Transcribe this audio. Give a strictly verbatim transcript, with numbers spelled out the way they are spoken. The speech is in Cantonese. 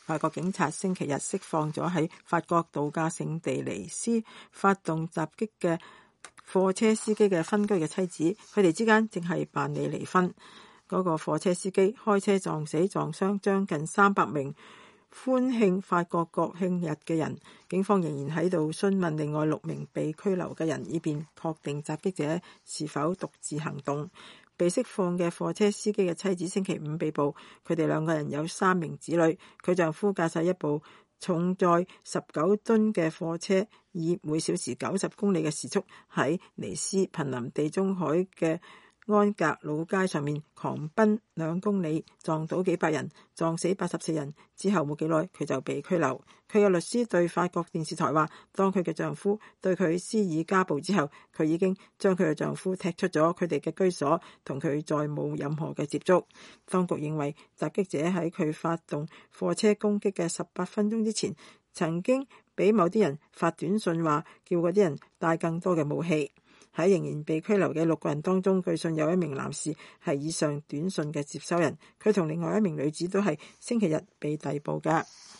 法國警察星期日釋放咗喺法國度假勝地尼斯發動襲擊嘅貨車司機嘅分居嘅妻子，佢哋之間正係辦理離婚。嗰個貨車司機開車撞死撞傷將近三百名歡慶法國國慶日嘅人，警方仍然喺度詢問另外六名被拘留嘅人，以便確定襲擊者是否獨自行動。被釋放嘅貨車司機嘅妻子星期五被捕，佢哋兩個人有三名子女，佢丈夫駕駛一部重載十九噸嘅貨車，以每小時九十公里嘅時速喺尼斯瀕臨地中海嘅安格老街上面狂奔兩公里，撞到幾百人，撞死八十四人。之後冇幾耐，佢就被拘留。佢嘅律師對法國電視台話，當佢嘅丈夫對佢施以家暴之後，佢已經將佢嘅丈夫踢出咗佢哋嘅居所，同佢再冇任何嘅接觸。當局認為襲擊者喺佢發動貨車攻擊嘅十八分鐘之前，曾經俾某啲人發短信話，叫嗰啲人帶更多嘅武器。喺仍然被拘留嘅六個人當中，據信有一名男士係以上短信嘅接收人，佢同另外一名女子都係星期日被逮捕嘅。